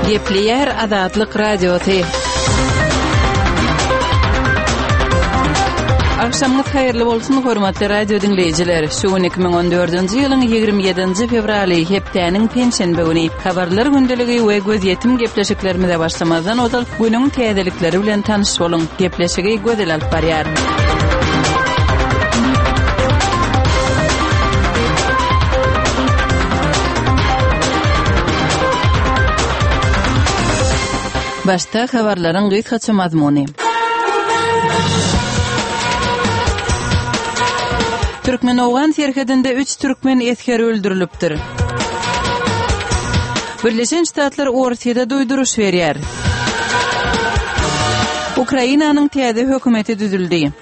Gepleyer Azatlyk Radiosu. Akşamınız hayırlı bolsun hormatly radio dinleyijiler. Şu 2014-nji ýylyň 27-nji fevraly hepdäniň penşenbe güni habarlar gündeligi we göz ýetim gepleşiklerimize başlamazdan odal günüň täzelikleri bilen tanyş boluň. Gepleşigi gözel alyp barýar. Başta habarlaryň gysgaça mazmuny. Türkmen-Owgan serhedinde 3 türkmen eskeri öldürilipdir. Birleşen Ştatlar ortaýda duýduruş berýär. Ukrainanyň täze hökümeti düzüldi.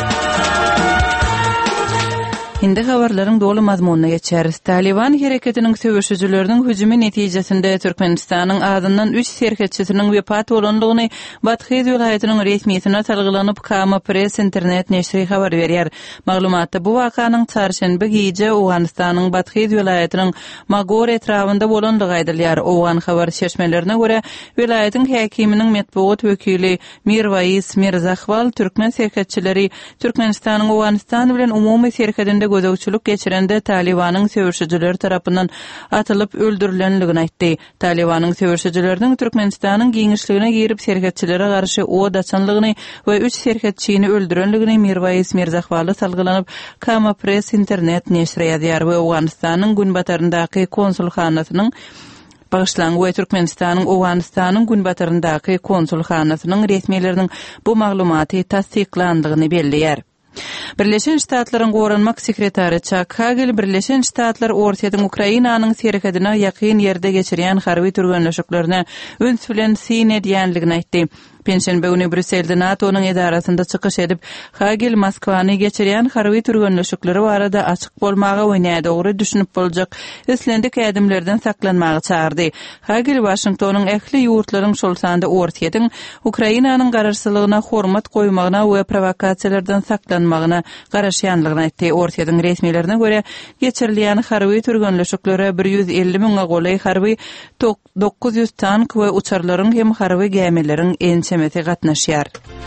Hindi habarlaryň dolu mazmununa geçer. Taliban hereketiniň söwüşçüleriniň hüjümi netijesinde Türkmenistanyň adından 3 serhedçisiniň wepat bolandygyny Batxiz vilayatynyň resmiýetine salgylanyp Kama Press internet neşri habar berýär. Maglumatda bu wakanyň çarşembe gece Owganistanyň Batxiz vilayatynyň Magor etrawynda bolandygy aýdylýar. Owgan habar şeşmelerine görä vilayatyň häkiminiň medpuat wekili Mirwais Mirzahwal Türkmen serhedçileri Türkmenistanyň Owganistan bilen umumy serhedinde gözegçilik geçirende Talibanyň söwüşçüleri tarapyndan atylyp öldürilenligini aýtdy. Talibanyň söwüşçüleriniň Türkmenistanyň giňişligine girip serhedçilere garşy od açanlygyny we 3 serhedçini öldürenligini Mirwais Mirzahwal salgylanyp Kama Press internet neşri ýazýar we Owganistanyň günbataryndaky konsulxanasynyň Bağışlangy Türkmenistanyň Owganistanyň günbataryndaky konsulxanasynyň resmiýetleriniň bu maglumaty tasdiklandygyny belliýär. Birleşen Ştatlaryň goranmak sekretary Chuck Hagel Birleşen Ştatlar ortaýda Ukrainanyň serhedine ýakyn ýerde geçirýän harby türgenleşiklerine öns bilen sin edýänligini aýtdy. Penşenbe güni Brüsselde NATO'nun edarasında çıkış edip Hagel Moskwany geçirýän harby türgenleşikleri barada açyk bolmagy we näde dogry düşünüp boljak islendik ädimlerden saklanmagy çağırdy. Hagel Washingtonyň ähli ýurtlaryň şol sanda ortaýyň Ukrainanyň garaşsylygyna hormat goýmagyna we provokasiýalardan saklanmagyna garaşýanlygyny aýtdy. Ortaýyň resmiýetlerine görä geçirilýän harby türgenleşikleri 150 000 goly harby 900 tank we uçarlaryň hem harby gemileriň ençemeti gatnaşýar.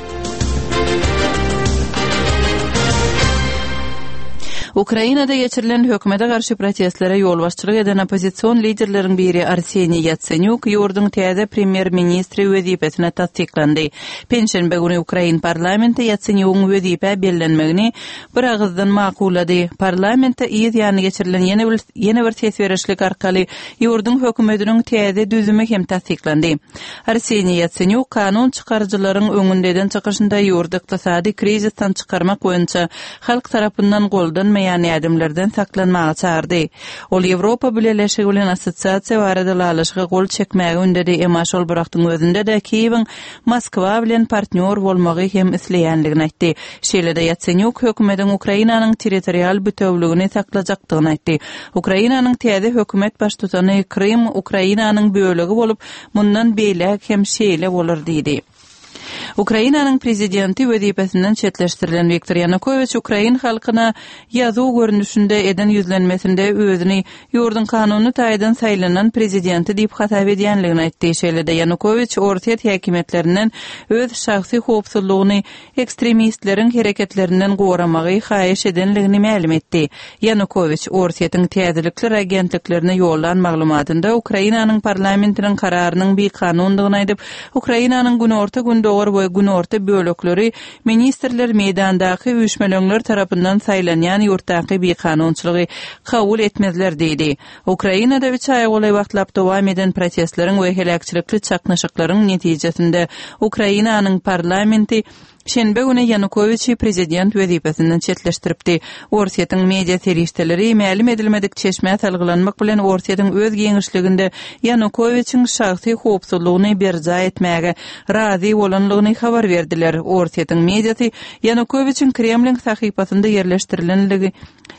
Ukrainada geçirilen hökümete garşy protestlere ýol başçylyk eden opozisiýon liderleriň biri Arseniy Yatsenyuk ýurdun täze premier ministri wezipesine tasdiklandy. Penşenbe güni Ukrain parlamenti Yatsenyukyň wezipe bellenmegini bir agızdan makulady. Parlamentde ýygyny geçirilen ýene bir tesberişlik arkaly ýurdun hökümetiniň täze düzümi hem tasdiklandy. Arseniy Yatsenyuk kanun çykarjylaryň öňünden çykyşynda ýurdu ykdysady krizisden çykarmak boýunça halk tarapyndan goldan ýani adamlardan saklanmagy çağırdy. Ol Ýewropa Birleşigi bilen assosiasiýa barada alyşyga gol çekmäge ündedi. Emma şol birakdyň özünde de Kiýewiň Moskwa bilen partner bolmagy hem isleýänligini aýtdy. Şeýle-de Yatsenyuk hökümetiň Ukrainanyň territorial bütünligini saklajakdygyny aýtdy. Ukrainanyň täze hökümet baştutany Krym Ukrainanyň bölegi bolup, mundan beýlek hem şeýle bolar diýdi. Ukrainanyň prezidenti wezipesinden çetleşdirilen Viktor Yanukovych Ukrain halkyna ýazyw görnüşinde eden ýüzlenmesinde özüni ýurdun kanuny taýdan saýlanan prezidenti diýip hatap edýänligini aýtdy. Şeýle-de Yanukovych ortaýat häkimetlerinden öz şahsy howpsuzlygyny ekstremistleriň hereketlerinden goramagy haýyş edenligini ma'lum etdi. Yanukovych ortaýatyň täzelikler agentliklerine ýollan maglumatynda Ukrainanyň parlamentiniň kararynyň bir kanundygyny aýdyp, Ukrainanyň günorta gündogor we günorta bölekleri ministrler meydandaky üýşmeler tarapyndan saýlanýan ýurtdaky bir kanunçylygy kabul etmezler diýdi. Ukrainada 3 ay goly wagtlap dowam eden protestleriň we helakçylykly çaknaşyklaryň netijesinde Ukrainanyň parlamenti şenbe güni Yanukovyçy prezident wezipesinden çetleşdiripdi. Ortaýatyň media serişdeleri ma'lum edilmedik çeşme salgylanmak bilen ortaýatyň öz giňişliginde Yanukovyçyň şahsy howpsuzlygyny berja etmäge razy bolanlygyny habar berdiler. Ortaýatyň mediasy Yanukovyçyň Kremlin sahypasynda ýerleşdirilenligi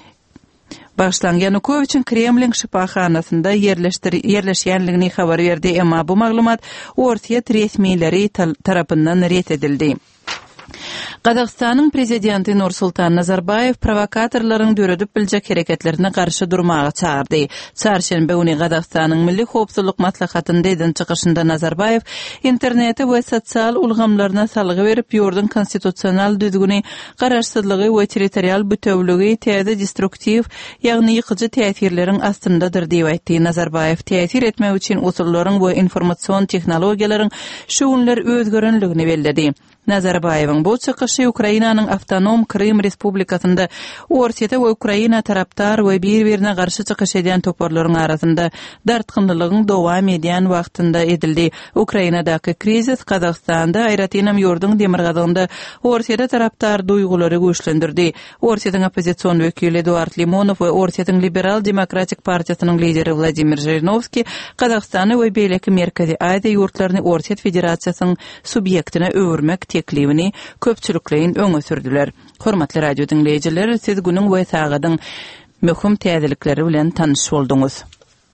Yanukovyçyň Kremlin şipahanasynda yerleşýänligini habar berdi. Emma bu maglumat ortaýat resmiýetleri tarapyndan ret edildi. Qazaqstanyň prezidenti Nursultan Nazarbayev provokatorlaryň döredip biljek hereketlerine karşı durmagy çağırdy. Çarşembe güni Qazaqstanyň Milli Howpsuzlyk Maslahatynda eden çykyşynda Nazarbayev interneti we sosial ulgamlaryna salgy berip ýurdun konstitusional düzgüni, garaşsyzlygy we territorial bütewligi täze destruktiw, ýagny ýykyjy täsirleriň astyndadyr diýip aýtdy. Nazarbayev täsir etmek üçin usullaryň we informasiýon tehnologiýalaryň şu günler özgerenligini bellädi. Nazarbayeviň bu çykyşy Ukrainanyň Awtonom Krym Respublikasynda Orsiýeta we Ukraina taraptar we bir-birine garşy çykyş eden toparlaryň arasynda dartgynlygyň dowam edýän wagtynda edildi. Ukrainadaky krizis Qazaqstanda aýratynam ýurdun demirgazynda Orsiýeta taraptar duýgulary güýçlendirdi. Orsiýetyň opozisiýon wekili Eduard Limonov we Orsiýetyň Liberal Demokratik Partiýasynyň lideri Vladimir Zhirinovskiy Qazaqstany we beýleki Merkezi Aziýa ýurtlaryny Orsiýet Federasiýasynyň subýektine öwürmek teklibini köpçülükleyin öňe sürdüler. Hormatly radio dinleýijiler, siz günüň we sagadyň möhüm täzelikleri bilen tanyş boldunuz.